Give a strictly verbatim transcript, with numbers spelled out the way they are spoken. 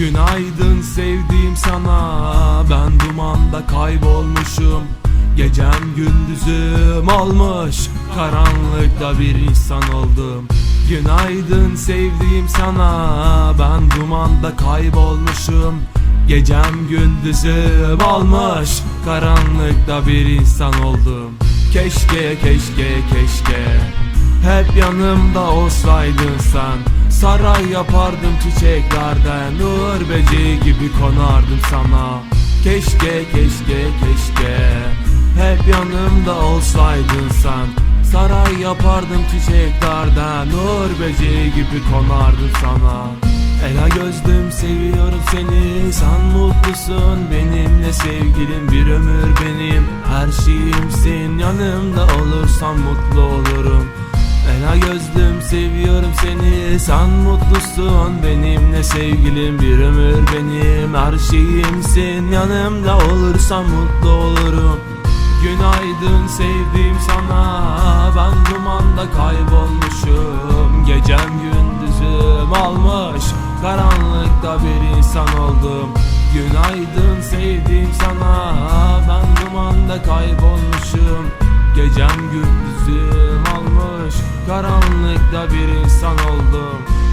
Günaydın sevdiğim sana, ben dumanda kaybolmuşum. Gecem gündüzüm olmuş, karanlıkta bir insan oldum. Günaydın sevdiğim sana, ben dumanda kaybolmuşum. Gecem gündüzüm olmuş, karanlıkta bir insan oldum. Keşke keşke keşke hep yanımda olsaydın sen. Saray yapardım çiçeklerden, nur böceği gibi konardım sana. Keşke keşke keşke hep yanımda olsaydın sen. Saray yapardım çiçeklerden, nur böceği gibi konardım sana. Ela gözlüm seviyorum seni, sen mutlusun benimle sevgilim, bir ömür benim her şeyimsin, yanımda olursan mutlu olurum. Ela gözlüm seviyorum seni, sen mutlusun benimle sevgilim, bir ömür benim her şeyimsin, yanımda olursan mutlu olurum. Günaydın sevdiğim sana, ben dumanda kaybolmuşum. Gecem gündüzüm olmuş, karanlıkta bir insan oldum. Günaydın sevdiğim sana, ben dumanda kaybolmuşum. Gecem gündüzüm olmuş, karanlıkta bir insan oldum.